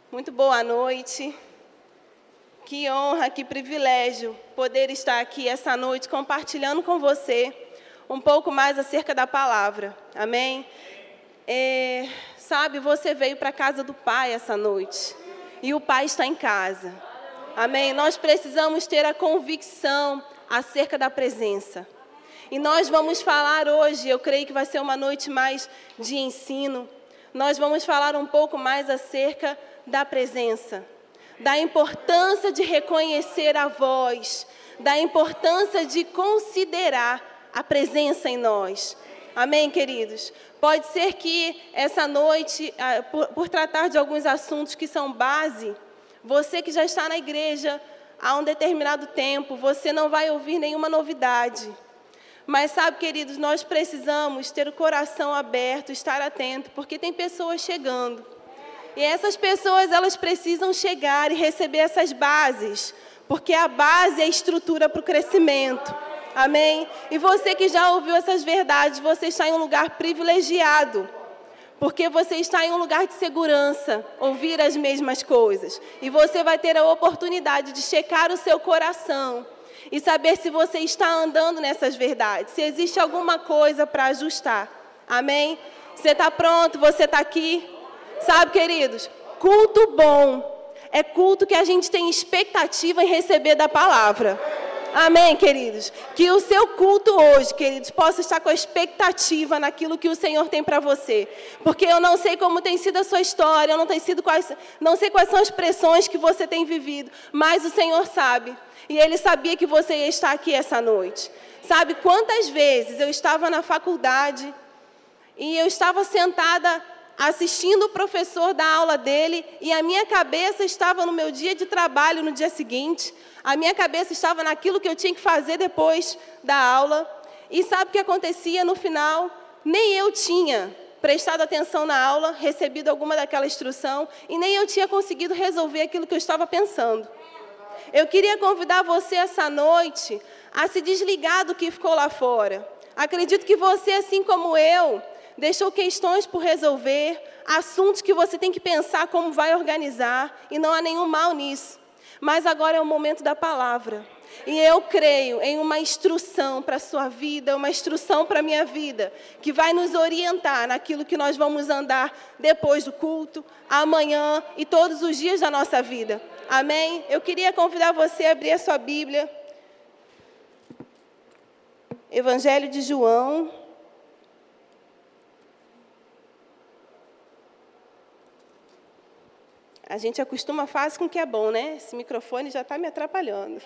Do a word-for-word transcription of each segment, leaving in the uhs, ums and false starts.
Muito boa noite. Que honra, que privilégio poder estar aqui essa noite compartilhando com você um pouco mais acerca da palavra. Amém? É, sabe, você veio para a casa do Pai essa noite e o Pai está em casa. Amém? Nós precisamos ter a convicção acerca da presença. E nós vamos falar hoje, eu creio que vai ser uma noite mais de ensino. Nós vamos falar um pouco mais acerca da presença, da importância de reconhecer a voz, da importância de considerar a presença em nós. Amém, queridos? Pode ser que essa noite, por, por tratar de alguns assuntos que são base, você que já está na igreja há um determinado tempo, você não vai ouvir nenhuma novidade. Mas sabe, queridos, nós precisamos ter o coração aberto, estar atento, porque tem pessoas chegando. E essas pessoas, elas precisam chegar e receber essas bases, porque a base é a estrutura para o crescimento. Amém? E você que já ouviu essas verdades, você está em um lugar privilegiado, porque você está em um lugar de segurança, ouvir as mesmas coisas. E você vai ter a oportunidade de checar o seu coração e saber se você está andando nessas verdades, se existe alguma coisa para ajustar. Amém? Você está pronto? Você está aqui? Sabe, queridos, culto bom é culto que a gente tem expectativa em receber da palavra. Amém, queridos? Que o seu culto hoje, queridos, possa estar com a expectativa naquilo que o Senhor tem para você. Porque eu não sei como tem sido a sua história, eu não, tenho sido quais, não sei quais são as pressões que você tem vivido, mas o Senhor sabe. E Ele sabia que você ia estar aqui essa noite. Sabe quantas vezes eu estava na faculdade e eu estava sentada assistindo o professor da aula dele, e a minha cabeça estava no meu dia de trabalho no dia seguinte, a minha cabeça estava naquilo que eu tinha que fazer depois da aula, e sabe o que acontecia no final? Nem eu tinha prestado atenção na aula, recebido alguma daquela instrução, e nem eu tinha conseguido resolver aquilo que eu estava pensando. Eu queria convidar você essa noite a se desligar do que ficou lá fora. Acredito que você, assim como eu, deixou questões por resolver, assuntos que você tem que pensar como vai organizar, e não há nenhum mal nisso. Mas agora é o momento da palavra. E eu creio em uma instrução para a sua vida, uma instrução para a minha vida, que vai nos orientar naquilo que nós vamos andar depois do culto, amanhã e todos os dias da nossa vida. Amém? Eu queria convidar você a abrir a sua Bíblia. Evangelho de João. A gente acostuma fácil com o que é bom, né? Esse microfone já está me atrapalhando.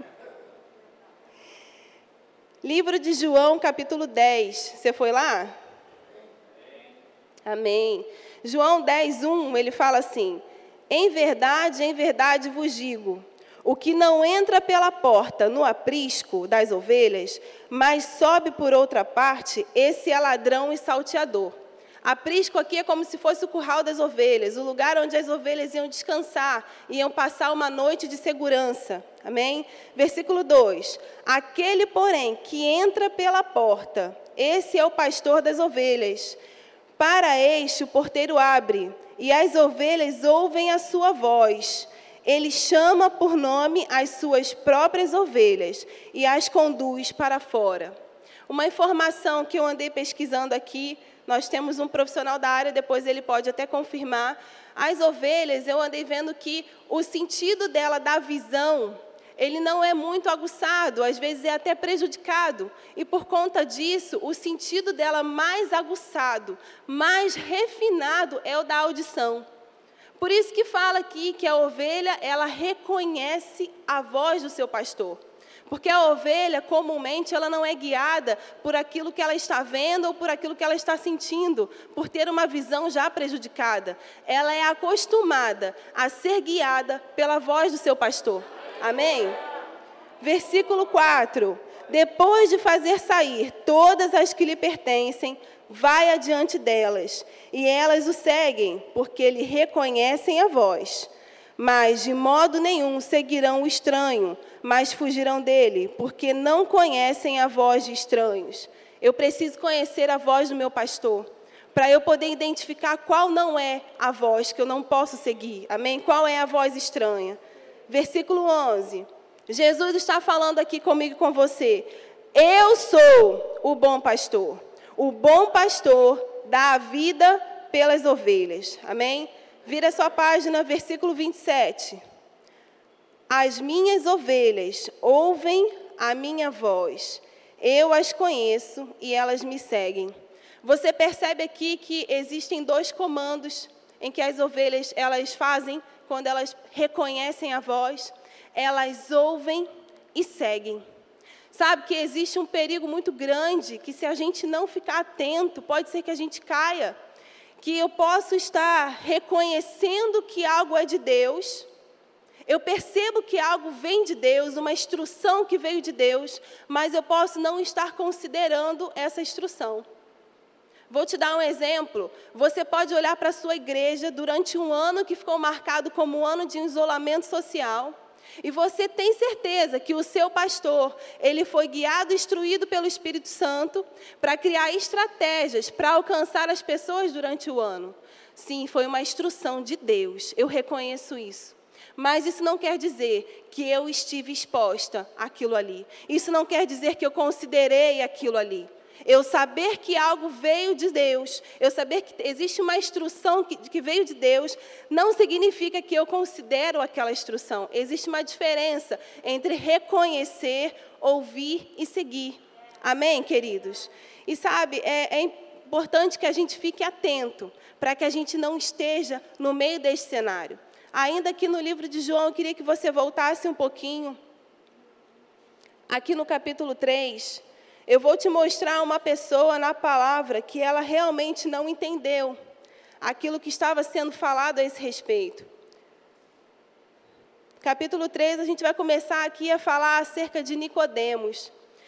Livro de João, capítulo dez. Você foi lá? Amém. João dez, um, ele fala assim: em verdade, em verdade vos digo, o que não entra pela porta no aprisco das ovelhas, mas sobe por outra parte, esse é ladrão e salteador. Aprisco aqui é como se fosse o curral das ovelhas, o lugar onde as ovelhas iam descansar, iam passar uma noite de segurança. Amém? Versículo dois. Aquele, porém, que entra pela porta, esse é o pastor das ovelhas. Para este o porteiro abre, e as ovelhas ouvem a sua voz. Ele chama por nome as suas próprias ovelhas e as conduz para fora. Uma informação que eu andei pesquisando aqui, nós temos um profissional da área, depois ele pode até confirmar. As ovelhas, eu andei vendo que o sentido dela da visão, ele não é muito aguçado, às vezes é até prejudicado. E por conta disso, o sentido dela mais aguçado, mais refinado é o da audição. Por isso que fala aqui que a ovelha, ela reconhece a voz do seu pastor. Porque a ovelha, comumente, ela não é guiada por aquilo que ela está vendo ou por aquilo que ela está sentindo, por ter uma visão já prejudicada. Ela é acostumada a ser guiada pela voz do seu pastor. Amém? Versículo quatro. Depois de fazer sair todas as que lhe pertencem, vai adiante delas, e elas o seguem, porque lhe reconhecem a voz. Mas de modo nenhum seguirão o estranho, mas fugirão dele, porque não conhecem a voz de estranhos. Eu preciso conhecer a voz do meu pastor. para eu poder identificar qual não é a voz que eu não posso seguir. Amém? Qual é a voz estranha? Versículo onze. Jesus está falando aqui comigo e com você. Eu sou o bom pastor. O bom pastor dá a vida pelas ovelhas. Amém? Vira sua página, versículo vinte e sete. As minhas ovelhas ouvem a minha voz. Eu as conheço e elas me seguem. Você percebe aqui que existem dois comandos em que as ovelhas elas fazem quando elas reconhecem a voz. Elas ouvem e seguem. Sabe que existe um perigo muito grande, que se a gente não ficar atento, pode ser que a gente caia. Que eu posso estar reconhecendo que algo é de Deus, eu percebo que algo vem de Deus, uma instrução que veio de Deus, mas eu posso não estar considerando essa instrução. Vou te dar um exemplo. Você pode olhar para a sua igreja durante um ano que ficou marcado como um ano de isolamento social, e você tem certeza que o seu pastor, ele foi guiado e instruído pelo Espírito Santo para criar estratégias para alcançar as pessoas durante o ano. Sim, foi uma instrução de Deus, eu reconheço isso. Mas isso não quer dizer que eu estive exposta àquilo ali. Isso não quer dizer que eu considerei aquilo ali. Eu saber que algo veio de Deus, eu saber que existe uma instrução que, que veio de Deus, não significa que eu considero aquela instrução. Existe uma diferença entre reconhecer, ouvir e seguir. Amém, queridos? E sabe, é, é importante que a gente fique atento, para que a gente não esteja no meio desse cenário. Ainda aqui no livro de João, eu queria que você voltasse um pouquinho. Aqui no capítulo três... eu vou te mostrar uma pessoa na palavra que ela realmente não entendeu aquilo que estava sendo falado a esse respeito. Capítulo três, a gente vai começar aqui a falar acerca de Nicodemos.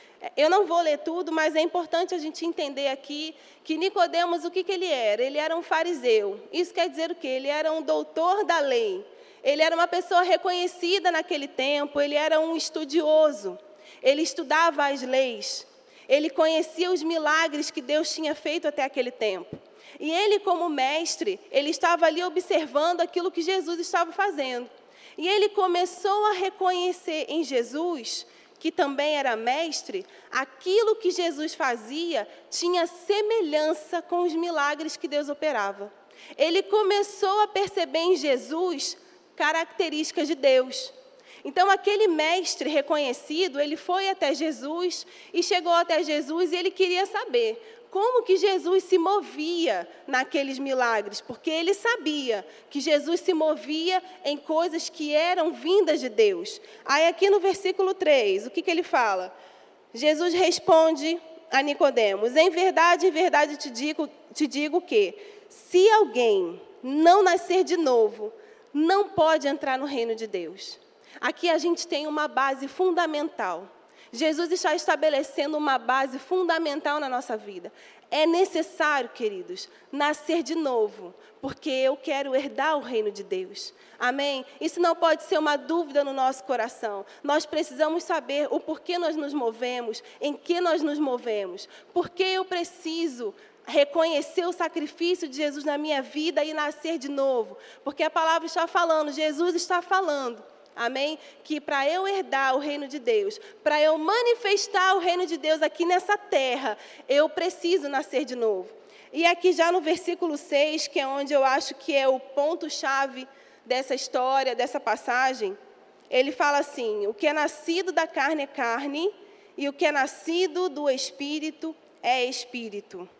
Eu não vou ler tudo, mas é importante a gente entender aqui que Nicodemos, o que, que ele era? Ele era um fariseu. Isso quer dizer o quê? Ele era um doutor da lei. Ele era uma pessoa reconhecida naquele tempo, ele era um estudioso. Ele estudava as leis. Ele conhecia os milagres que Deus tinha feito até aquele tempo. E ele, como mestre, ele estava ali observando aquilo que Jesus estava fazendo. E ele começou a reconhecer em Jesus, que também era mestre, aquilo que Jesus fazia tinha semelhança com os milagres que Deus operava. Ele começou a perceber em Jesus características de Deus. Então, aquele mestre reconhecido, ele foi até Jesus e chegou até Jesus e ele queria saber como que Jesus se movia naqueles milagres, porque ele sabia que Jesus se movia em coisas que eram vindas de Deus. Aí, aqui no versículo três, o que, que ele fala? Jesus responde a Nicodemos: em verdade, em verdade te digo, te digo que, se alguém não nascer de novo, não pode entrar no reino de Deus. Aqui a gente tem uma base fundamental. Jesus está estabelecendo uma base fundamental na nossa vida. É necessário, queridos, nascer de novo, porque eu quero herdar o reino de Deus. Amém? Isso não pode ser uma dúvida no nosso coração. Nós precisamos saber o porquê nós nos movemos, em que nós nos movemos. Por que eu preciso reconhecer o sacrifício de Jesus na minha vida e nascer de novo? Porque a palavra está falando, Jesus está falando. Amém? Que para eu herdar o reino de Deus, para eu manifestar o reino de Deus aqui nessa terra, eu preciso nascer de novo. E aqui já no versículo seis, que é onde eu acho que é o ponto-chave dessa história, dessa passagem, ele fala assim: o que é nascido da carne é carne, e o que é nascido do Espírito é Espírito.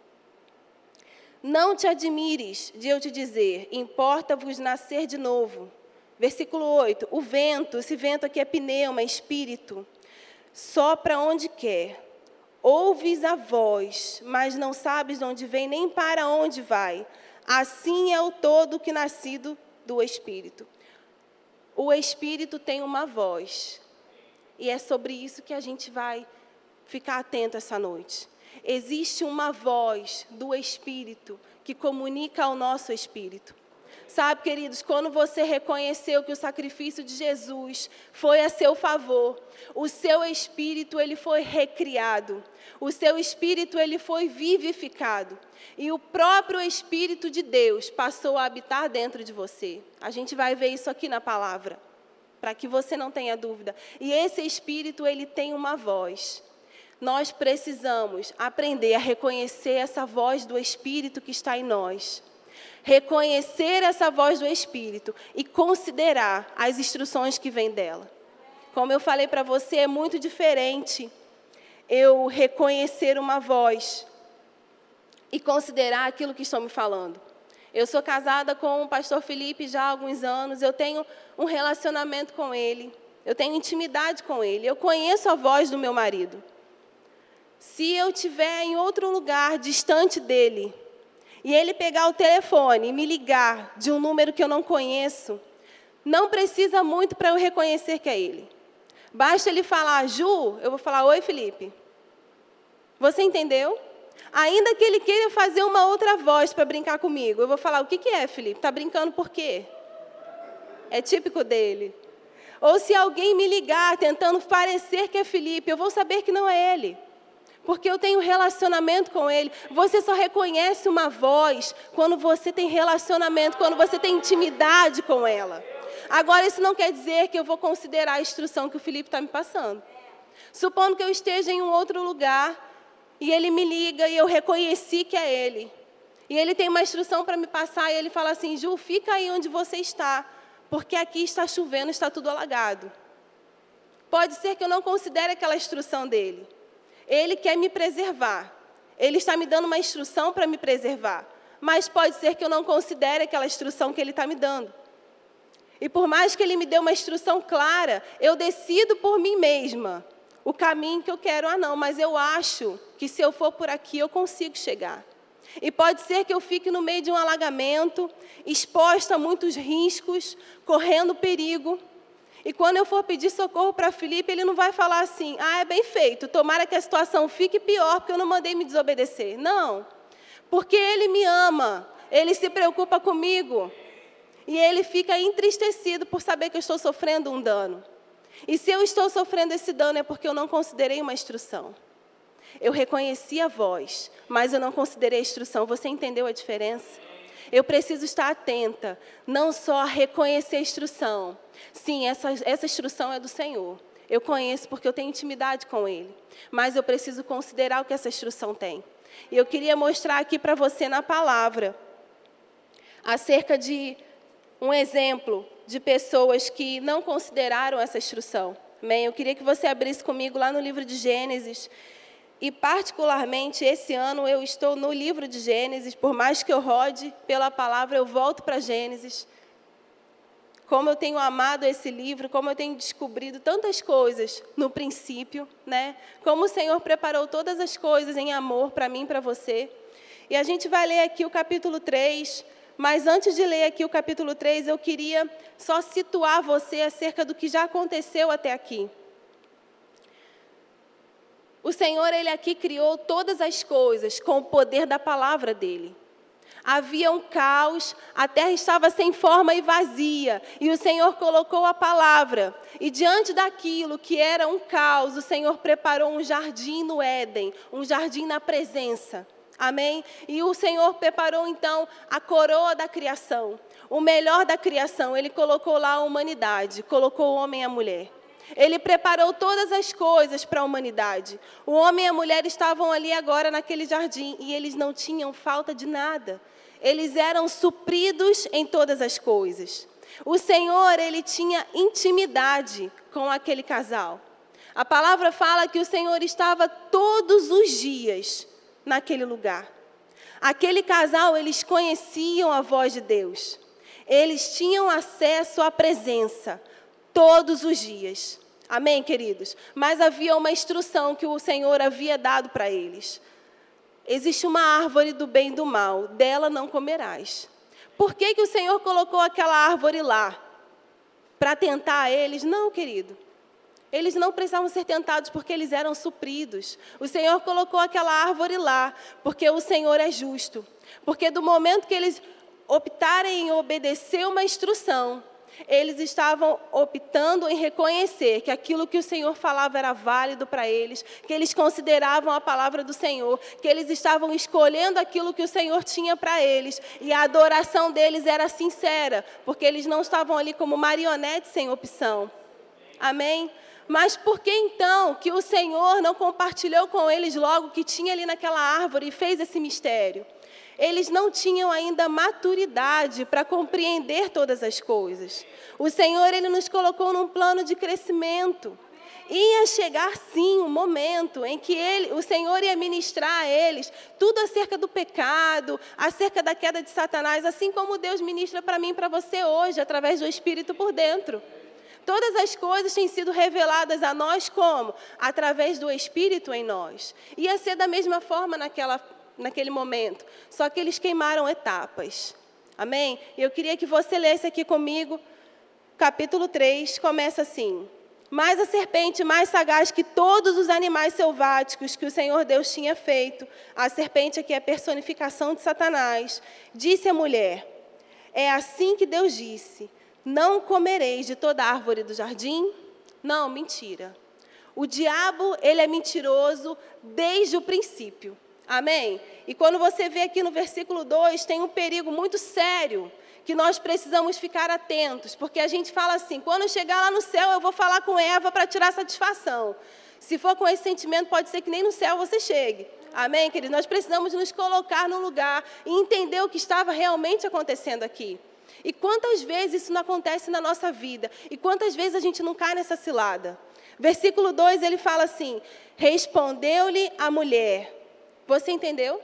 Não te admires de eu te dizer, importa-vos nascer de novo. Versículo oito, o vento, esse vento aqui é pneuma, é espírito, sopra onde quer. Ouves a voz, mas não sabes de onde vem, nem para onde vai. Assim é o todo que nascido do Espírito. O Espírito tem uma voz. E é sobre isso que a gente vai ficar atento essa noite. Existe uma voz do Espírito que comunica ao nosso espírito. Sabe, queridos, quando você reconheceu que o sacrifício de Jesus foi a seu favor, o seu espírito ele foi recriado, o seu espírito ele foi vivificado e o próprio Espírito de Deus passou a habitar dentro de você. A gente vai ver isso aqui na palavra, para que você não tenha dúvida. E esse espírito ele tem uma voz. Nós precisamos aprender a reconhecer essa voz do Espírito que está em nós. Reconhecer essa voz do Espírito e considerar as instruções que vêm dela. Como eu falei para você, é muito diferente eu reconhecer uma voz e considerar aquilo que estão me falando. Eu sou casada com o pastor Felipe já há alguns anos, eu tenho um relacionamento com ele, eu tenho intimidade com ele, eu conheço a voz do meu marido. Se eu estiver em outro lugar, distante dele, e ele pegar o telefone e me ligar de um número que eu não conheço, não precisa muito para eu reconhecer que é ele. Basta ele falar, Ju, eu vou falar, oi, Felipe. Você entendeu? Ainda que ele queira fazer uma outra voz para brincar comigo, eu vou falar, o que, que é, Felipe? Está brincando por quê? É típico dele. Ou se alguém me ligar tentando parecer que é Felipe, eu vou saber que não é ele. Porque eu tenho relacionamento com ele. Você só reconhece uma voz quando você tem relacionamento, quando você tem intimidade com ela. Agora, isso não quer dizer que eu vou considerar a instrução que o Felipe está me passando. Supondo que eu esteja em um outro lugar e ele me liga e eu reconheci que é ele. E ele tem uma instrução para me passar e ele fala assim, Ju, fica aí onde você está, porque aqui está chovendo, está tudo alagado. Pode ser que eu não considere aquela instrução dele. Ele quer me preservar. Ele está me dando uma instrução para me preservar. Mas pode ser que eu não considere aquela instrução que ele está me dando. E por mais que ele me dê uma instrução clara, eu decido por mim mesma o caminho que eu quero. Ah, não, mas eu acho que se eu for por aqui eu consigo chegar. E pode ser que eu fique no meio de um alagamento, exposta a muitos riscos, correndo perigo. E quando eu for pedir socorro para Felipe, ele não vai falar assim, ah, é bem feito, tomara que a situação fique pior, porque eu não mandei me desobedecer. Não, porque ele me ama, ele se preocupa comigo. E ele fica entristecido por saber que eu estou sofrendo um dano. E se eu estou sofrendo esse dano, é porque eu não considerei uma instrução. Eu reconheci a voz, mas eu não considerei a instrução. Você entendeu a diferença? Eu preciso estar atenta, não só a reconhecer a instrução. Sim, essa, essa instrução é do Senhor. Eu conheço porque eu tenho intimidade com Ele. Mas eu preciso considerar o que essa instrução tem. E eu queria mostrar aqui para você na palavra, acerca de um exemplo de pessoas que não consideraram essa instrução. Amém? Eu queria que você abrisse comigo lá no livro de Gênesis. E, particularmente, esse ano eu estou no livro de Gênesis. Por mais que eu rode pela palavra, eu volto para Gênesis. Como eu tenho amado esse livro, como eu tenho descobrido tantas coisas no princípio, né? Como o Senhor preparou todas as coisas em amor para mim e para você. E a gente vai ler aqui o capítulo três, mas antes de ler aqui o capítulo três, eu queria só situar você acerca do que já aconteceu até aqui. O Senhor, Ele aqui criou todas as coisas com o poder da palavra dEle. Havia um caos, a terra estava sem forma e vazia, e o Senhor colocou a palavra. E diante daquilo que era um caos, o Senhor preparou um jardim no Éden, um jardim na presença. Amém? E o Senhor preparou, então, a coroa da criação, o melhor da criação. Ele colocou lá a humanidade, colocou o homem e a mulher. Ele preparou todas as coisas para a humanidade. O homem e a mulher estavam ali agora naquele jardim e eles não tinham falta de nada. Eles eram supridos em todas as coisas. O Senhor, Ele tinha intimidade com aquele casal. A palavra fala que o Senhor estava todos os dias naquele lugar. Aquele casal, eles conheciam a voz de Deus. Eles tinham acesso à presença todos os dias. Amém, queridos? Mas havia uma instrução que o Senhor havia dado para eles. Existe uma árvore do bem e do mal, dela não comerás. Por que que o Senhor colocou aquela árvore lá? Para tentar eles? Não, querido. Eles não precisavam ser tentados porque eles eram supridos. O Senhor colocou aquela árvore lá porque o Senhor é justo. Porque do momento que eles optarem em obedecer uma instrução, eles estavam optando em reconhecer que aquilo que o Senhor falava era válido para eles, que eles consideravam a palavra do Senhor, que eles estavam escolhendo aquilo que o Senhor tinha para eles, e a adoração deles era sincera, porque eles não estavam ali como marionetes sem opção. Amém? Mas por que então que o Senhor não compartilhou com eles logo o que tinha ali naquela árvore e fez esse mistério? Eles não tinham ainda maturidade para compreender todas as coisas. O Senhor, Ele nos colocou num plano de crescimento. Ia chegar, sim, um momento em que ele, o Senhor ia ministrar a eles tudo acerca do pecado, acerca da queda de Satanás, assim como Deus ministra para mim e para você hoje, através do Espírito por dentro. Todas as coisas têm sido reveladas a nós como? Através do Espírito em nós. Ia ser da mesma forma naquela naquele momento, só que eles queimaram etapas. Amém? E eu queria que você lesse aqui comigo, capítulo três, começa assim: mas a serpente, mais sagaz que todos os animais selváticos que o Senhor Deus tinha feito, a serpente aqui é a personificação de Satanás, disse à mulher: é assim que Deus disse, não comereis de toda árvore do jardim? Não, mentira. O diabo, ele é mentiroso desde o princípio. Amém? E quando você vê aqui no versículo dois, tem um perigo muito sério, que nós precisamos ficar atentos, porque a gente fala assim: quando eu chegar lá no céu, eu vou falar com Eva para tirar satisfação. Se for com esse sentimento, pode ser que nem no céu você chegue. Amém, querido? Nós precisamos nos colocar no lugar e entender o que estava realmente acontecendo aqui. E quantas vezes isso não acontece na nossa vida? E quantas vezes a gente não cai nessa cilada? Versículo dois, ele fala assim: respondeu-lhe a mulher. Você entendeu?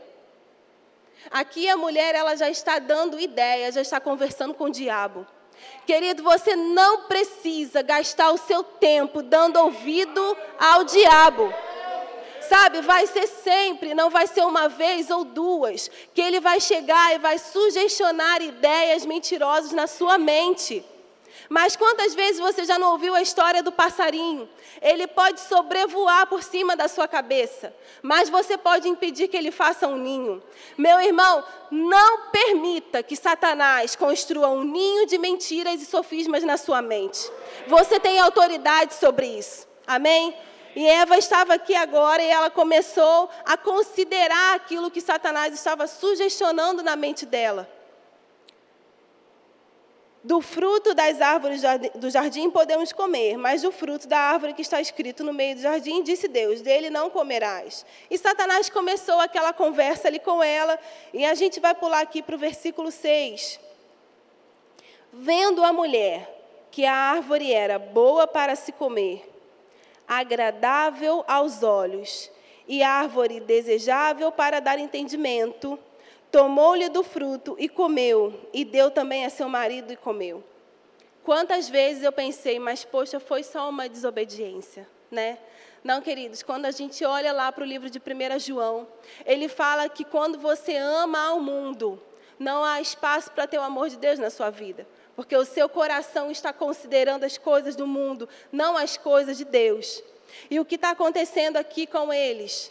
Aqui a mulher, ela já está dando ideia, já está conversando com o diabo. Querido, você não precisa gastar o seu tempo dando ouvido ao diabo. Sabe, vai ser sempre, não vai ser uma vez ou duas, que ele vai chegar e vai sugestionar ideias mentirosas na sua mente. Mas quantas vezes você já não ouviu a história do passarinho? Ele pode sobrevoar por cima da sua cabeça, mas você pode impedir que ele faça um ninho. Meu irmão, não permita que Satanás construa um ninho de mentiras e sofismas na sua mente. Você tem autoridade sobre isso. Amém? E Eva estava aqui agora e ela começou a considerar aquilo que Satanás estava sugestionando na mente dela. Do fruto das árvores do jardim podemos comer, mas do fruto da árvore que está escrito no meio do jardim, disse Deus, dele não comerás. E Satanás começou aquela conversa ali com ela, e a gente vai pular aqui para o versículo seis. Vendo a mulher que a árvore era boa para se comer, agradável aos olhos, e árvore desejável para dar entendimento, tomou-lhe do fruto e comeu, e deu também a seu marido e comeu. Quantas vezes eu pensei, mas poxa, foi só uma desobediência, né? Não, queridos, quando a gente olha lá para o livro de primeiro João, ele fala que quando você ama ao mundo, não há espaço para ter o amor de Deus na sua vida, porque o seu coração está considerando as coisas do mundo, não as coisas de Deus. E o que está acontecendo aqui com eles?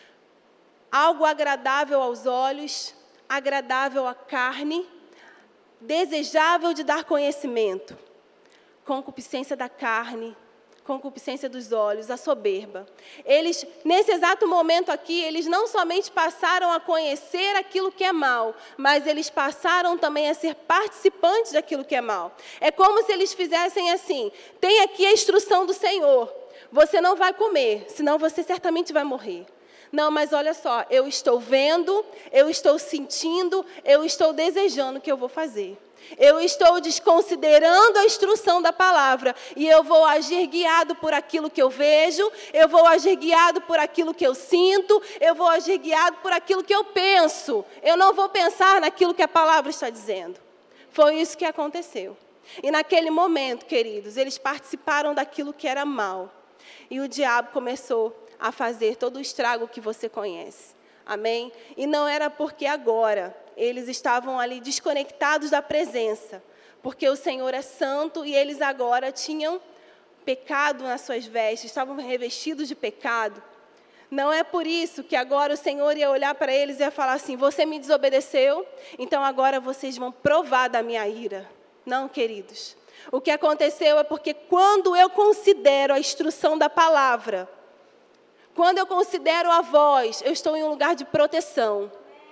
Algo agradável aos olhos, agradável à carne, desejável de dar conhecimento, concupiscência da carne, concupiscência dos olhos, a soberba. Eles, nesse exato momento aqui, eles não somente passaram a conhecer aquilo que é mal, mas eles passaram também a ser participantes daquilo que é mal. É como se eles fizessem assim: tem aqui a instrução do Senhor, você não vai comer, senão você certamente vai morrer. Não, mas olha só, eu estou vendo, eu estou sentindo, eu estou desejando o que eu vou fazer. Eu estou desconsiderando a instrução da palavra e eu vou agir guiado por aquilo que eu vejo, eu vou agir guiado por aquilo que eu sinto, eu vou agir guiado por aquilo que eu penso. Eu não vou pensar naquilo que a palavra está dizendo. Foi isso que aconteceu. E naquele momento, queridos, eles participaram daquilo que era mal. E o diabo começou a fazer todo o estrago que você conhece. Amém? E não era porque agora eles estavam ali desconectados da presença, porque o Senhor é santo e eles agora tinham pecado nas suas vestes, estavam revestidos de pecado. Não é por isso que agora o Senhor ia olhar para eles e ia falar assim: você me desobedeceu, então agora vocês vão provar da minha ira. Não, queridos. O que aconteceu é porque quando eu considero a instrução da palavra, quando eu considero a voz, eu estou em um lugar de proteção.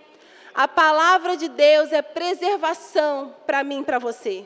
A palavra de Deus é preservação para mim e para você.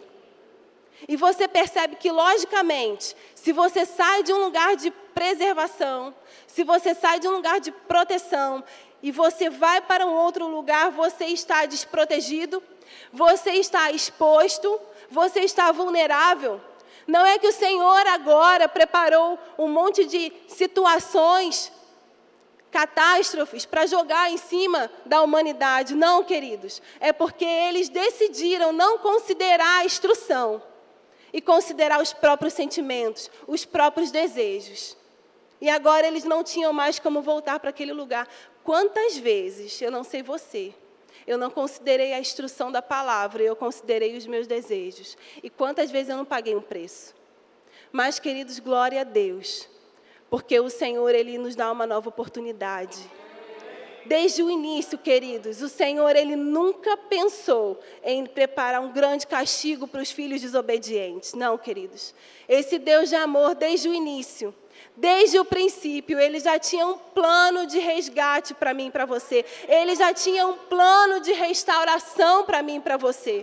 E você percebe que, logicamente, se você sai de um lugar de preservação, se você sai de um lugar de proteção e você vai para um outro lugar, você está desprotegido, você está exposto, você está vulnerável. Não é que o Senhor agora preparou um monte de situações, catástrofes, para jogar em cima da humanidade. Não, queridos. É porque eles decidiram não considerar a instrução e considerar os próprios sentimentos, os próprios desejos. E agora eles não tinham mais como voltar para aquele lugar. Quantas vezes, eu não sei você, eu não considerei a instrução da palavra, eu considerei os meus desejos. E quantas vezes eu não paguei um preço. Mas, queridos, glória a Deus, porque o Senhor, Ele nos dá uma nova oportunidade. Desde o início, queridos, o Senhor, Ele nunca pensou em preparar um grande castigo para os filhos desobedientes. Não, queridos. Esse Deus de amor, desde o início, desde o princípio, Ele já tinha um plano de resgate para mim e para você. Ele já tinha um plano de restauração para mim e para você.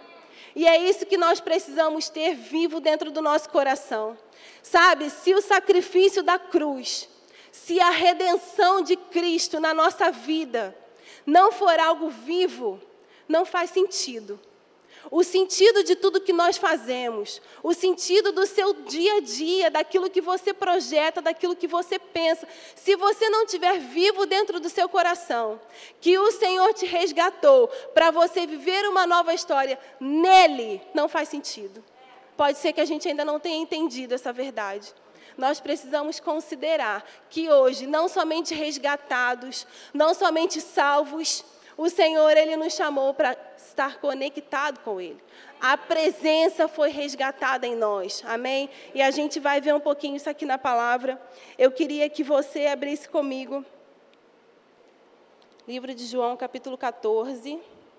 E é isso que nós precisamos ter vivo dentro do nosso coração. Sabe, se o sacrifício da cruz, se a redenção de Cristo na nossa vida não for algo vivo, não faz sentido. O sentido de tudo que nós fazemos, o sentido do seu dia a dia, daquilo que você projeta, daquilo que você pensa, se você não estiver vivo dentro do seu coração, que o Senhor te resgatou para você viver uma nova história, nele não faz sentido. Pode ser que a gente ainda não tenha entendido essa verdade. Nós precisamos considerar que hoje, não somente resgatados, não somente salvos, o Senhor, Ele nos chamou para estar conectado com Ele. A presença foi resgatada em nós, amém? E a gente vai ver um pouquinho isso aqui na palavra. Eu queria que você abrisse comigo, livro de João, capítulo catorze,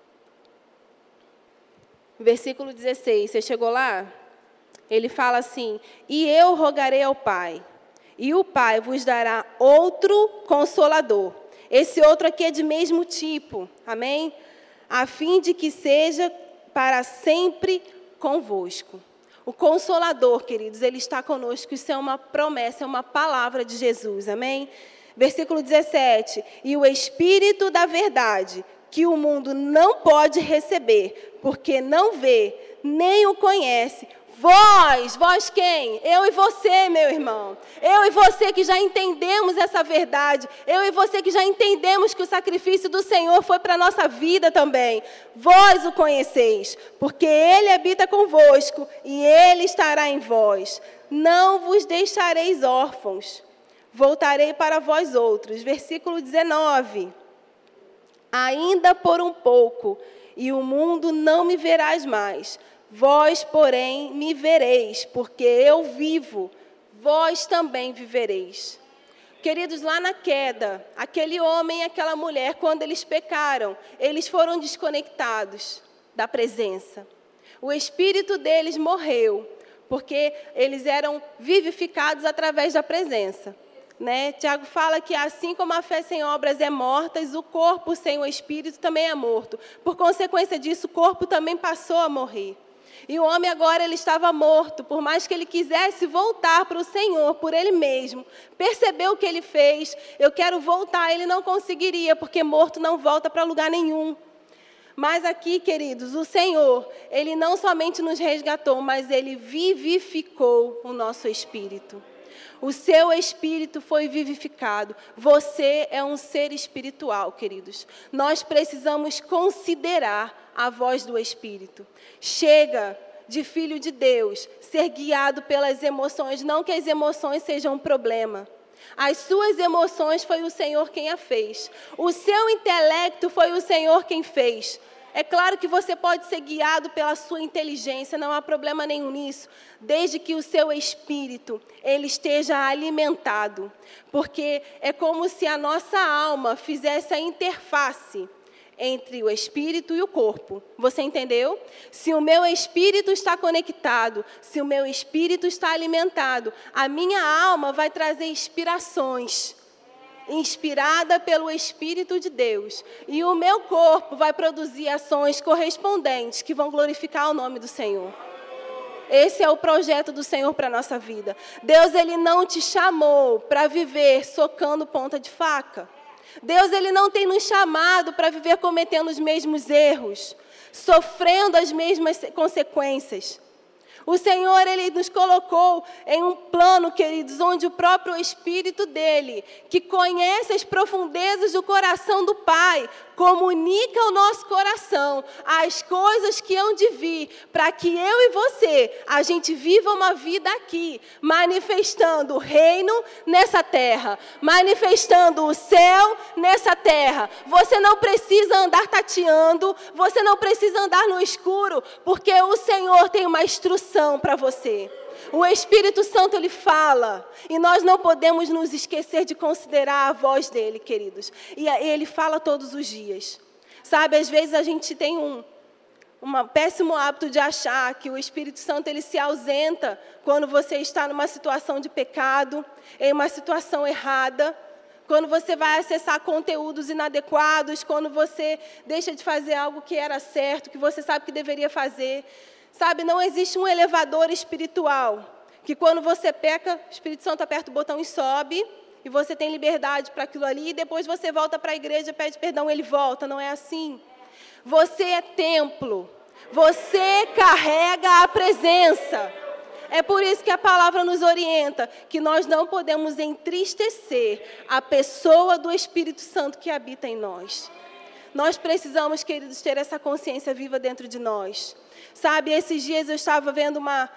versículo dezesseis. Você chegou lá? Ele fala assim: e eu rogarei ao Pai, e o Pai vos dará outro Consolador. Esse outro aqui é de mesmo tipo, amém? A fim de que seja para sempre convosco. O Consolador, queridos, Ele está conosco. Isso é uma promessa, é uma palavra de Jesus, amém? Versículo dezessete. E o Espírito da verdade, que o mundo não pode receber, porque não vê, nem o conhece. Vós, vós quem? Eu e você, meu irmão. Eu e você que já entendemos essa verdade. Eu e você que já entendemos que o sacrifício do Senhor foi para a nossa vida também. Vós o conheceis, porque Ele habita convosco e Ele estará em vós. Não vos deixareis órfãos. Voltarei para vós outros. Versículo dezenove. Ainda por um pouco, e o mundo não me verás mais. Vós, porém, me vereis, porque eu vivo, vós também vivereis. Queridos, lá na queda, aquele homem e aquela mulher, quando eles pecaram, eles foram desconectados da presença. O espírito deles morreu, porque eles eram vivificados através da presença. Né? Tiago fala que assim como a fé sem obras é morta, o corpo sem o espírito também é morto. Por consequência disso, o corpo também passou a morrer. E o homem agora ele estava morto, por mais que ele quisesse voltar para o Senhor, por ele mesmo. Percebeu o que ele fez, eu quero voltar, ele não conseguiria, porque morto não volta para lugar nenhum. Mas aqui, queridos, o Senhor, Ele não somente nos resgatou, mas Ele vivificou o nosso espírito. O seu espírito foi vivificado. Você é um ser espiritual, queridos. Nós precisamos considerar a voz do Espírito. Chega de filho de Deus ser guiado pelas emoções. Não que as emoções sejam um problema. As suas emoções foi o Senhor quem a fez. O seu intelecto foi o Senhor quem fez. É claro que você pode ser guiado pela sua inteligência, não há problema nenhum nisso, desde que o seu espírito ele esteja alimentado. Porque é como se a nossa alma fizesse a interface entre o espírito e o corpo. Você entendeu? Se o meu espírito está conectado, se o meu espírito está alimentado, a minha alma vai trazer inspirações, inspirada pelo Espírito de Deus. E o meu corpo vai produzir ações correspondentes que vão glorificar o nome do Senhor. Esse é o projeto do Senhor para a nossa vida. Deus, Ele não te chamou para viver socando ponta de faca. Deus, Ele não tem nos chamado para viver cometendo os mesmos erros, sofrendo as mesmas consequências. O Senhor, Ele nos colocou em um plano, queridos, onde o próprio Espírito dEle, que conhece as profundezas do coração do Pai, comunica ao nosso coração as coisas que hão de vir, para que eu e você, a gente viva uma vida aqui, manifestando o reino nessa terra, manifestando o céu nessa terra. Você não precisa andar tateando, você não precisa andar no escuro, porque o Senhor tem uma instrução para você. O Espírito Santo, Ele fala, e nós não podemos nos esquecer de considerar a voz dEle, queridos. E Ele fala todos os dias. Sabe, às vezes a gente tem um, um péssimo hábito de achar que o Espírito Santo, Ele se ausenta quando você está numa situação de pecado, em uma situação errada, quando você vai acessar conteúdos inadequados, quando você deixa de fazer algo que era certo, que você sabe que deveria fazer. Sabe, não existe um elevador espiritual, que quando você peca, o Espírito Santo aperta o botão e sobe, e você tem liberdade para aquilo ali, e depois você volta para a igreja, pede perdão, ele volta. Não é assim. Você é templo, você carrega a presença. É por isso que a palavra nos orienta, que nós não podemos entristecer a pessoa do Espírito Santo que habita em nós. Nós precisamos, queridos, ter essa consciência viva dentro de nós. Sabe, esses dias eu estava vendo uma,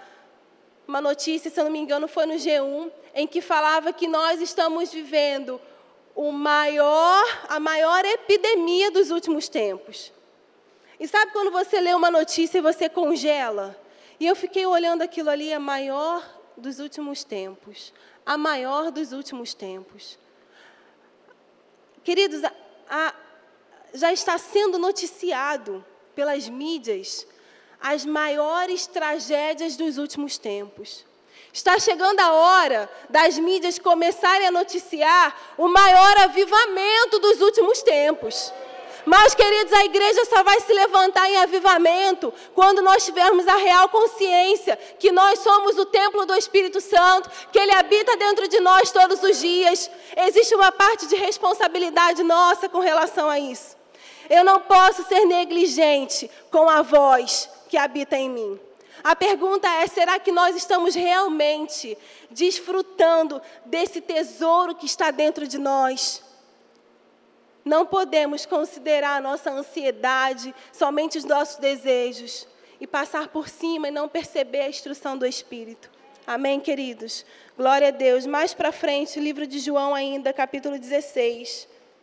uma notícia, se eu não me engano, foi no G um, em que falava que nós estamos vivendo o maior, a maior epidemia dos últimos tempos. E sabe quando você lê uma notícia e você congela? E eu fiquei olhando aquilo ali, a maior dos últimos tempos. A maior dos últimos tempos. Queridos, a, a, já está sendo noticiado pelas mídias as maiores tragédias dos últimos tempos. Está chegando a hora das mídias começarem a noticiar o maior avivamento dos últimos tempos. Mas, queridos, a igreja só vai se levantar em avivamento quando nós tivermos a real consciência que nós somos o templo do Espírito Santo, que Ele habita dentro de nós todos os dias. Existe uma parte de responsabilidade nossa com relação a isso. Eu não posso ser negligente com a voz que habita em mim. A pergunta é, será que nós estamos realmente desfrutando desse tesouro que está dentro de nós? Não podemos considerar a nossa ansiedade, somente os nossos desejos, e passar por cima e não perceber a instrução do Espírito. Amém, queridos? Glória a Deus. Mais para frente, livro de João ainda, capítulo dezesseis.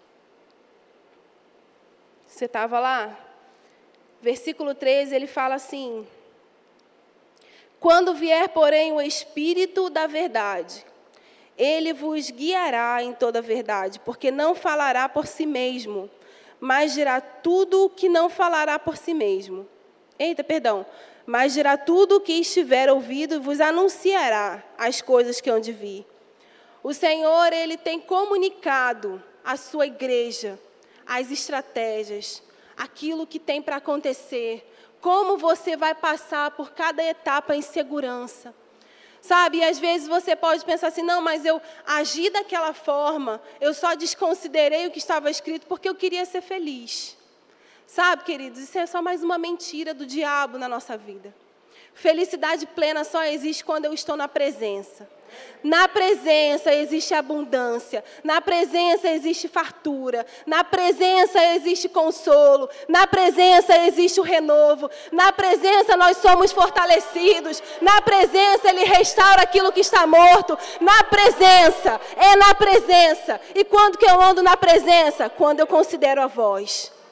Você estava lá? Versículo treze, ele fala assim: quando vier, porém, o Espírito da verdade, Ele vos guiará em toda a verdade, porque não falará por si mesmo, mas dirá tudo o que não falará por si mesmo. Eita, perdão. Mas dirá tudo o que estiver ouvido e vos anunciará as coisas que hão de vir. O Senhor, Ele tem comunicado à sua igreja as estratégias, aquilo que tem para acontecer, como você vai passar por cada etapa em segurança. Sabe, e às vezes você pode pensar assim, não, mas eu agi daquela forma, eu só desconsiderei o que estava escrito porque eu queria ser feliz. Sabe, queridos, isso é só mais uma mentira do diabo na nossa vida. Felicidade plena só existe quando eu estou na presença. Na presença existe abundância, na presença existe fartura, na presença existe consolo, na presença existe o renovo, na presença nós somos fortalecidos, na presença Ele restaura aquilo que está morto, na presença, é na presença. E quando que eu ando na presença? Quando eu considero a voz.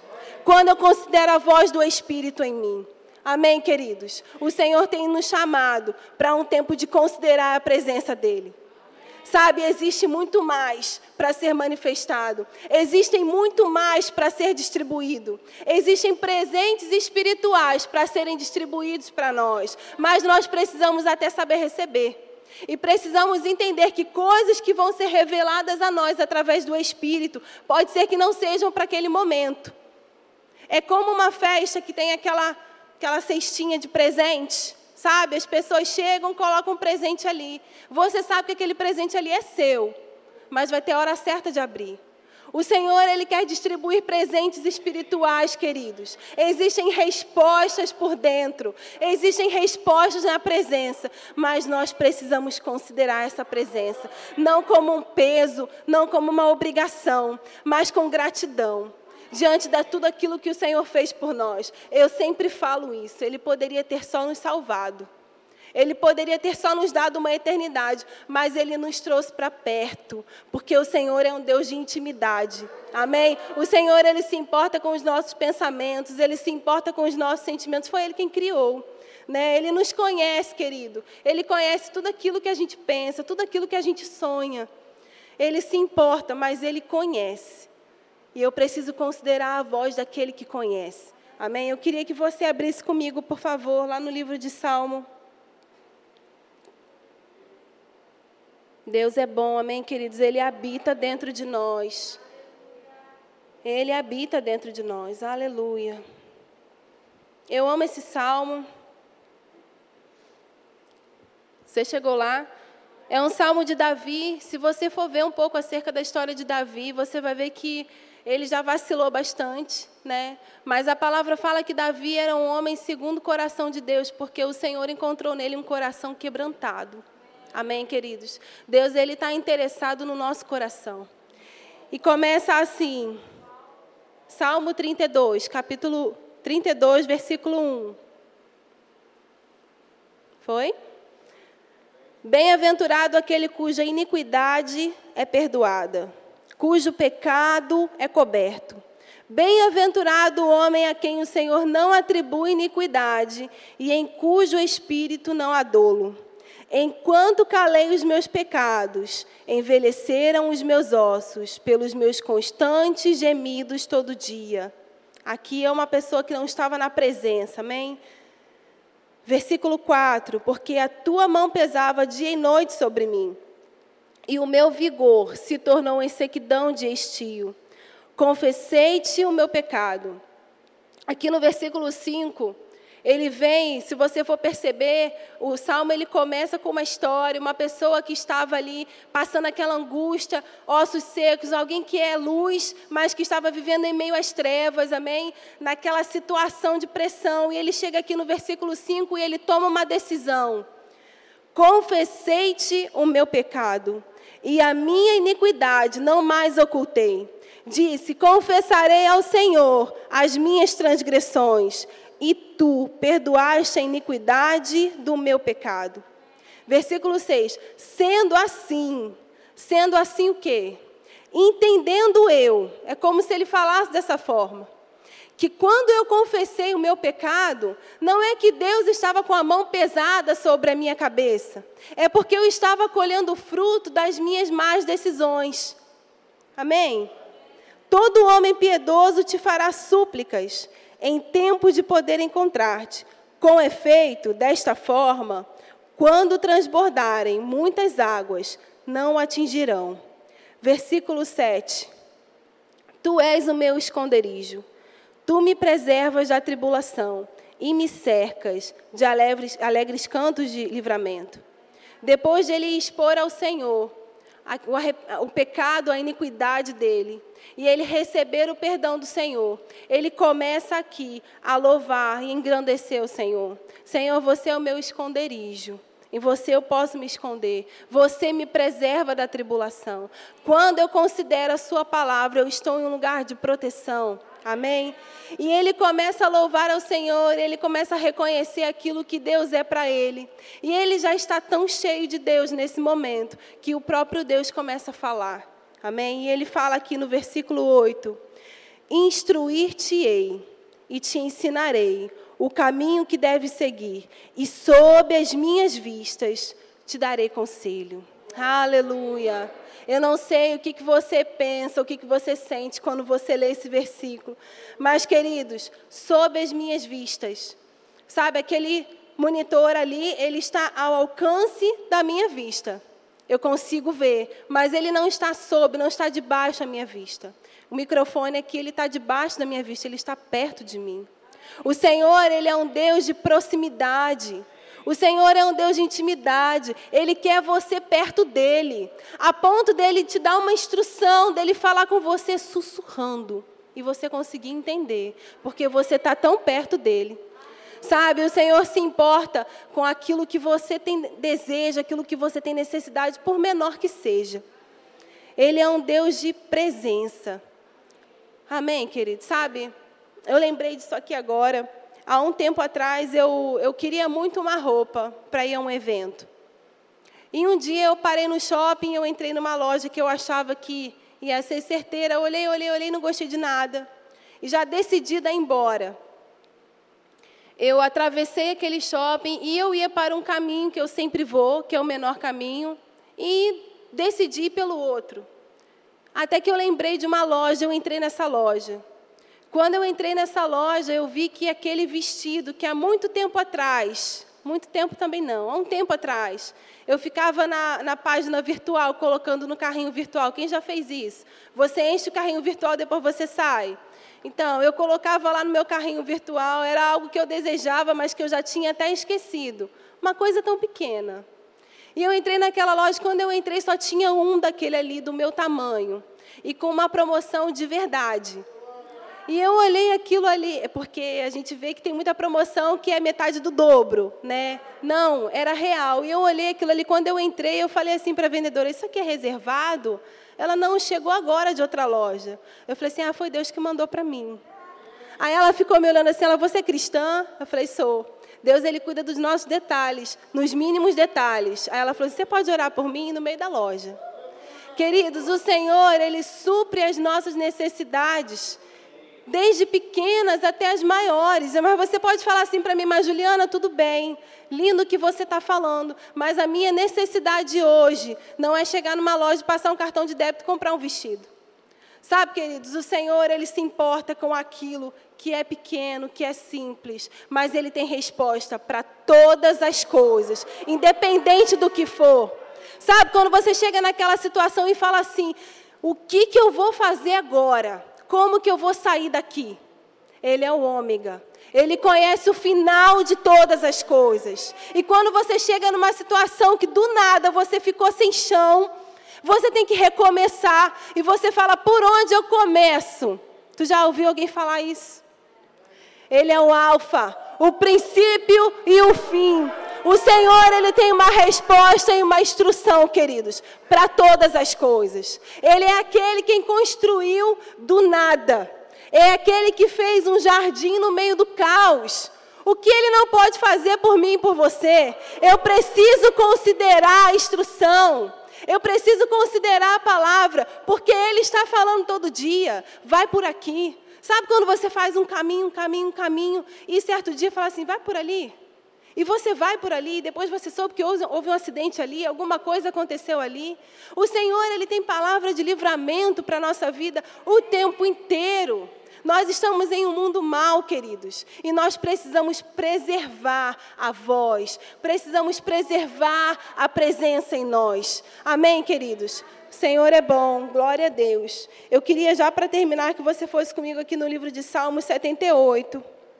quando eu considero a voz do Espírito em mim. Amém, queridos? O Senhor tem nos chamado para um tempo de considerar a presença dEle. Sabe, existe muito mais para ser manifestado. Existem muito mais para ser distribuído. Existem presentes espirituais para serem distribuídos para nós. Mas nós precisamos até saber receber. E precisamos entender que coisas que vão ser reveladas a nós através do Espírito, pode ser que não sejam para aquele momento. É como uma festa que tem aquela, aquela cestinha de presentes. Sabe, as pessoas chegam, colocam um presente ali. Você sabe que aquele presente ali é seu, mas vai ter a hora certa de abrir. O Senhor, Ele quer distribuir presentes espirituais, queridos. Existem respostas por dentro, existem respostas na presença, mas nós precisamos considerar essa presença, não como um peso, não como uma obrigação, mas com gratidão. Diante de tudo aquilo que o Senhor fez por nós. Eu sempre falo isso. Ele poderia ter só nos salvado. Ele poderia ter só nos dado uma eternidade. Mas Ele nos trouxe para perto. Porque o Senhor é um Deus de intimidade. Amém? O Senhor, Ele se importa com os nossos pensamentos. Ele se importa com os nossos sentimentos. Foi Ele quem criou. Né? Ele nos conhece, querido. Ele conhece tudo aquilo que a gente pensa. Tudo aquilo que a gente sonha. Ele se importa, mas Ele conhece. E eu preciso considerar a voz daquele que conhece. Amém? Eu queria que você abrisse comigo, por favor, lá no livro de Salmo. Deus é bom, amém, queridos? Ele habita dentro de nós. Ele habita dentro de nós. Aleluia. Eu amo esse salmo. Você chegou lá? É um salmo de Davi. Se você for ver um pouco acerca da história de Davi, você vai ver que ele já vacilou bastante, né? Mas a palavra fala que Davi era um homem segundo o coração de Deus, porque o Senhor encontrou nele um coração quebrantado. Amém, queridos? Deus, Ele está interessado no nosso coração. E começa assim, Salmo trinta e dois, capítulo trinta e dois, versículo um. Foi? Bem-aventurado aquele cuja iniquidade é perdoada, cujo pecado é coberto. Bem-aventurado o homem a quem o Senhor não atribui iniquidade e em cujo espírito não há dolo. Enquanto calei os meus pecados, envelheceram os meus ossos pelos meus constantes gemidos todo dia. Aqui é uma pessoa que não estava na presença, amém? Versículo quatro, porque a tua mão pesava dia e noite sobre mim, e o meu vigor se tornou em sequidão de estio. Confessei-te o meu pecado. Aqui no versículo cinco, ele vem, se você for perceber, o Salmo ele começa com uma história, uma pessoa que estava ali passando aquela angústia, ossos secos, alguém que é luz, mas que estava vivendo em meio às trevas, amém? Naquela situação de pressão, e ele chega aqui no versículo cinco e ele toma uma decisão. Confessei-te o meu pecado, e a minha iniquidade não mais ocultei. Disse, confessarei ao Senhor as minhas transgressões, e tu perdoaste a iniquidade do meu pecado. Versículo seis, sendo assim, sendo assim o quê? Entendendo eu, é como se ele falasse dessa forma, que quando eu confessei o meu pecado, não é que Deus estava com a mão pesada sobre a minha cabeça, é porque eu estava colhendo o fruto das minhas más decisões. Amém? Todo homem piedoso te fará súplicas, em tempo de poder encontrar-te. Com efeito, desta forma, quando transbordarem muitas águas, não o atingirão. Versículo sete. Tu és o meu esconderijo. Tu me preservas da tribulação e me cercas de alegres, alegres cantos de livramento. Depois de ele expor ao Senhor o, o pecado, a iniquidade dele, e ele receber o perdão do Senhor, ele começa aqui a louvar e engrandecer o Senhor. Senhor, você é o meu esconderijo. Em você eu posso me esconder. Você me preserva da tribulação. Quando eu considero a sua palavra, eu estou em um lugar de proteção. Amém? E ele começa a louvar ao Senhor, ele começa a reconhecer aquilo que Deus é para ele. E ele já está tão cheio de Deus nesse momento, que o próprio Deus começa a falar. Amém? E ele fala aqui no versículo oito. Instruir-te-ei e te ensinarei o caminho que deves seguir, e sob as minhas vistas te darei conselho. Aleluia! Eu não sei o que, que você pensa, o que, que você sente quando você lê esse versículo. Mas, queridos, sob as minhas vistas. Sabe, aquele monitor ali, ele está ao alcance da minha vista. Eu consigo ver, mas ele não está sob, não está debaixo da minha vista. O microfone aqui, ele está debaixo da minha vista, ele está perto de mim. O Senhor, ele é um Deus de proximidade. O Senhor é um Deus de intimidade. Ele quer você perto dele, a ponto dele te dar uma instrução, dele falar com você sussurrando, e você conseguir entender, porque você está tão perto dele. Sabe, o Senhor se importa com aquilo que você tem desejo, aquilo que você tem necessidade, por menor que seja. Ele é um Deus de presença. Amém, querido? Sabe, eu lembrei disso aqui agora. Há um tempo atrás, eu, eu queria muito uma roupa para ir a um evento. E um dia eu parei no shopping, eu entrei numa loja que eu achava que ia ser certeira. Eu olhei, olhei, olhei, não gostei de nada. E já decidi dar embora. Eu atravessei aquele shopping e eu ia para um caminho que eu sempre vou, que é o menor caminho, e decidi ir pelo outro. Até que eu lembrei de uma loja, eu entrei nessa loja. Quando eu entrei nessa loja, eu vi que aquele vestido que há muito tempo atrás, muito tempo também não, há um tempo atrás, eu ficava na, na página virtual, colocando no carrinho virtual. Quem já fez isso? Você enche o carrinho virtual, depois você sai. Então, eu colocava lá no meu carrinho virtual, era algo que eu desejava, mas que eu já tinha até esquecido. Uma coisa tão pequena. E eu entrei naquela loja, quando eu entrei, só tinha um daquele ali, do meu tamanho. E com uma promoção de verdade. E eu olhei aquilo ali, porque a gente vê que tem muita promoção que é metade do dobro, né? Não, era real. E eu olhei aquilo ali, quando eu entrei, eu falei assim para a vendedora, isso aqui é reservado? Ela, não, chegou agora de outra loja. Eu falei assim, ah, foi Deus que mandou para mim. Aí ela ficou me olhando assim, ela, você é cristã? Eu falei, sou. Deus, ele cuida dos nossos detalhes, nos mínimos detalhes. Aí ela falou, você pode orar por mim no meio da loja. Queridos, o Senhor, ele supre as nossas necessidades, desde pequenas até as maiores. Mas você pode falar assim para mim, mas Juliana, tudo bem, lindo o que você está falando, mas a minha necessidade hoje não é chegar numa loja, passar um cartão de débito e comprar um vestido. Sabe, queridos, o Senhor, ele se importa com aquilo que é pequeno, que é simples, mas ele tem resposta para todas as coisas, independente do que for. Sabe, quando você chega naquela situação e fala assim, o que, que eu vou fazer agora? Como que eu vou sair daqui? Ele é o ômega. Ele conhece o final de todas as coisas. E quando você chega numa situação que do nada você ficou sem chão, você tem que recomeçar. E você fala, por onde eu começo? Tu já ouviu alguém falar isso? Ele é o alfa, o princípio e o fim. O Senhor, ele tem uma resposta e uma instrução, queridos, para todas as coisas. Ele é aquele quem construiu do nada. É aquele que fez um jardim no meio do caos. O que ele não pode fazer por mim e por você? Eu preciso considerar a instrução. Eu preciso considerar a palavra, porque ele está falando todo dia. Vai por aqui. Sabe quando você faz um caminho, um caminho, um caminho, e certo dia fala assim, vai por ali. E você vai por ali, depois você soube que houve, houve um acidente ali, alguma coisa aconteceu ali. O Senhor, ele tem palavra de livramento para a nossa vida o tempo inteiro. Nós estamos em um mundo mau, queridos, e nós precisamos preservar a voz, precisamos preservar a presença em nós. Amém, queridos? O Senhor é bom, glória a Deus. Eu queria já para terminar que você fosse comigo aqui no livro de Salmos setenta e oito.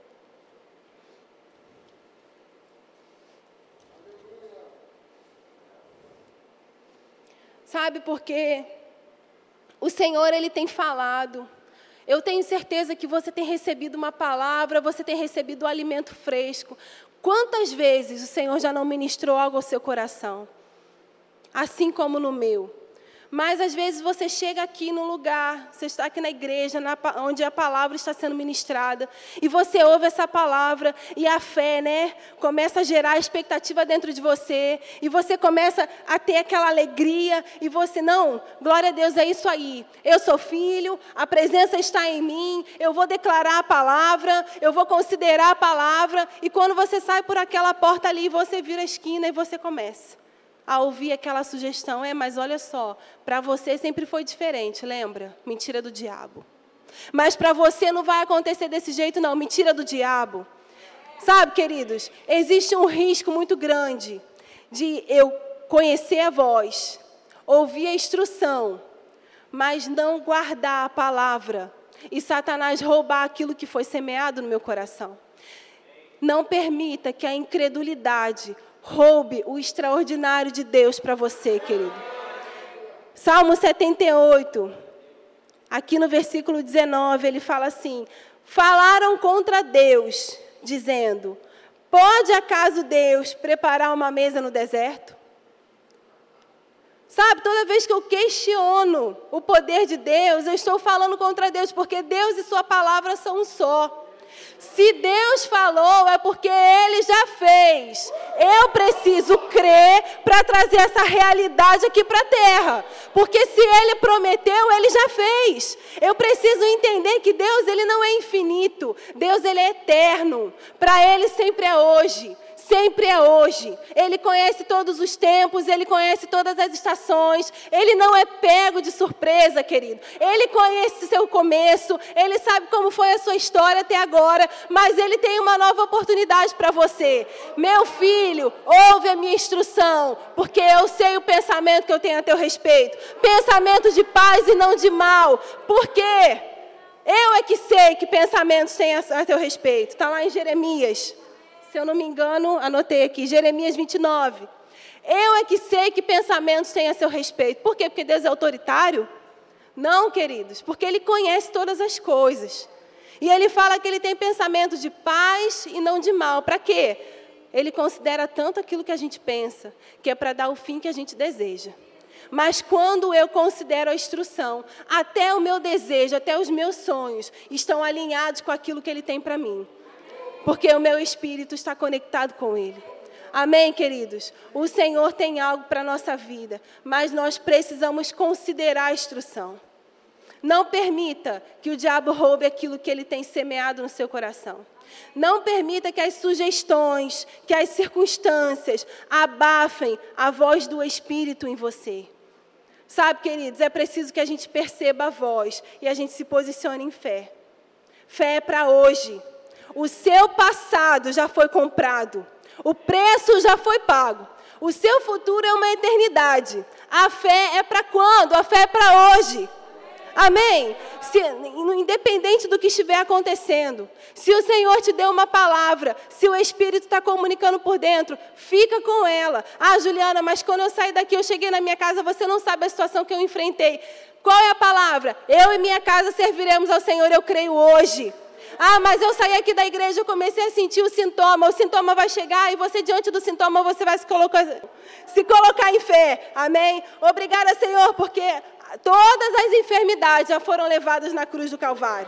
Sabe, porque o Senhor, ele tem falado. Eu tenho certeza que você tem recebido uma palavra, você tem recebido um alimento fresco. Quantas vezes o Senhor já não ministrou algo ao seu coração? Assim como no meu. Mas, às vezes, você chega aqui no lugar, você está aqui na igreja, na, onde a palavra está sendo ministrada, e você ouve essa palavra, e a fé, né, começa a gerar expectativa dentro de você, e você começa a ter aquela alegria, e você, não, glória a Deus, é isso aí. Eu sou filho, a presença está em mim, eu vou declarar a palavra, eu vou considerar a palavra, e quando você sai por aquela porta ali, você vira a esquina e você começa a ouvir aquela sugestão. É, mas olha só, para você sempre foi diferente, lembra? Mentira do diabo. Mas para você não vai acontecer desse jeito, não. Mentira do diabo. Sabe, queridos, existe um risco muito grande de eu conhecer a voz, ouvir a instrução, mas não guardar a palavra e Satanás roubar aquilo que foi semeado no meu coração. Não permita que a incredulidade roube o extraordinário de Deus para você, querido. Salmo setenta e oito, aqui no versículo dezenove, ele fala assim: falaram contra Deus, dizendo, pode acaso Deus preparar uma mesa no deserto? Sabe, toda vez que eu questiono o poder de Deus, eu estou falando contra Deus, porque Deus e sua palavra são um só. Se Deus falou, é porque Ele já fez. Eu preciso crer para trazer essa realidade aqui para a terra. Porque se Ele prometeu, Ele já fez. Eu preciso entender que Deus, Ele não é infinito. Deus, Ele é eterno. Para Ele sempre é hoje. Sempre é hoje. Ele conhece todos os tempos, Ele conhece todas as estações. Ele não é pego de surpresa, querido. Ele conhece seu começo, Ele sabe como foi a sua história até agora, mas Ele tem uma nova oportunidade para você. Meu filho, ouve a minha instrução, porque eu sei o pensamento que eu tenho a teu respeito. Pensamento de paz e não de mal. Por quê? Eu é que sei que pensamentos têm a teu respeito. Está lá em Jeremias. Se eu não me engano, anotei aqui, Jeremias vinte e nove. Eu é que sei que pensamentos têm a seu respeito. Por quê? Porque Deus é autoritário? Não, queridos, porque Ele conhece todas as coisas. E Ele fala que Ele tem pensamento de paz e não de mal. Para quê? Ele considera tanto aquilo que a gente pensa, que é para dar o fim que a gente deseja. Mas quando eu considero a instrução, até o meu desejo, até os meus sonhos, estão alinhados com aquilo que Ele tem para mim. Porque o meu espírito está conectado com Ele. Amém, queridos? O Senhor tem algo para a nossa vida, mas nós precisamos considerar a instrução. Não permita que o diabo roube aquilo que ele tem semeado no seu coração. Não permita que as sugestões, que as circunstâncias abafem a voz do Espírito em você. Sabe, queridos, é preciso que a gente perceba a voz e a gente se posicione em fé. Fé é para hoje. O seu passado já foi comprado. O preço já foi pago. O seu futuro é uma eternidade. A fé é para quando? A fé é para hoje. Amém? Se, independente do que estiver acontecendo, se o Senhor te deu uma palavra, se o Espírito está comunicando por dentro, fica com ela. Ah, Juliana, mas quando eu saí daqui, eu cheguei na minha casa, você não sabe a situação que eu enfrentei. Qual é a palavra? Eu e minha casa serviremos ao Senhor, eu creio hoje. Ah, mas eu saí aqui da igreja, eu comecei a sentir o sintoma. O sintoma vai chegar e você, diante do sintoma, você vai se colocar, se colocar em fé. Amém? Obrigada, Senhor, porque todas as enfermidades já foram levadas na cruz do Calvário.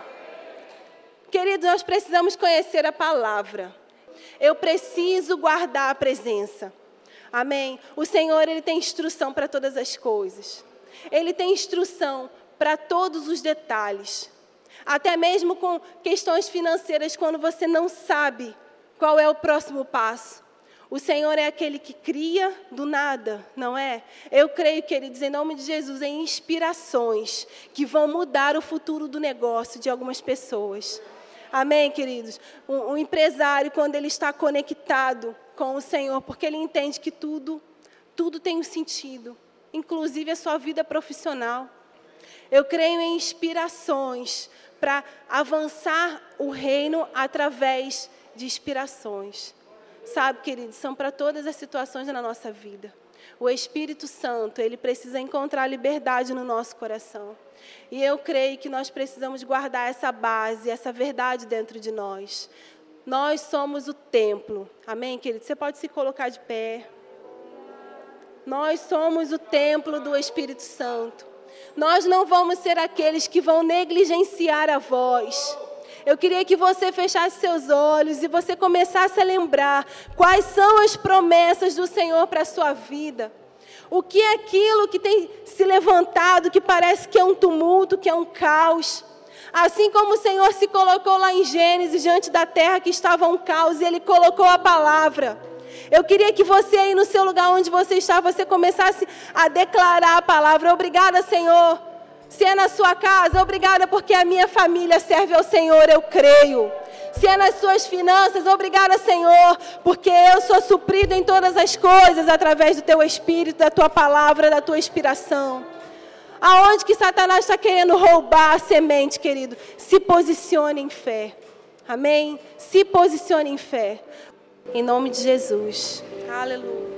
Queridos, nós precisamos conhecer a palavra. Eu preciso guardar a presença. Amém? O Senhor, Ele tem instrução para todas as coisas. Ele tem instrução para todos os detalhes. Até mesmo com questões financeiras, quando você não sabe qual é o próximo passo. O Senhor é aquele que cria do nada, não é? Eu creio, queridos, em nome de Jesus, em inspirações que vão mudar o futuro do negócio de algumas pessoas. Amém, queridos? Um, um empresário, quando ele está conectado com o Senhor, porque ele entende que tudo, tudo tem um sentido, inclusive a sua vida profissional. Eu creio em inspirações para avançar o reino através de inspirações. Sabe, queridos, são para todas as situações na nossa vida. O Espírito Santo, ele precisa encontrar liberdade no nosso coração. E eu creio que nós precisamos guardar essa base, essa verdade dentro de nós. Nós somos o templo. Amém, queridos? Você pode se colocar de pé. Nós somos o templo do Espírito Santo. Nós não vamos ser aqueles que vão negligenciar a voz. Eu queria que você fechasse seus olhos e você começasse a lembrar quais são as promessas do Senhor para a sua vida. O que é aquilo que tem se levantado, que parece que é um tumulto, que é um caos. Assim como o Senhor se colocou lá em Gênesis, diante da terra que estava um caos, e Ele colocou a palavra. Eu queria que você aí no seu lugar onde você está, você começasse a declarar a palavra. Obrigada, Senhor. Se é na sua casa, obrigada porque a minha família serve ao Senhor, eu creio. Se é nas suas finanças, obrigada, Senhor, porque eu sou suprido em todas as coisas através do Teu Espírito, da Tua palavra, da Tua inspiração. Aonde que Satanás está querendo roubar a semente, querido? Se posicione em fé. Amém? Se posicione em fé. Em nome de Jesus. Aleluia.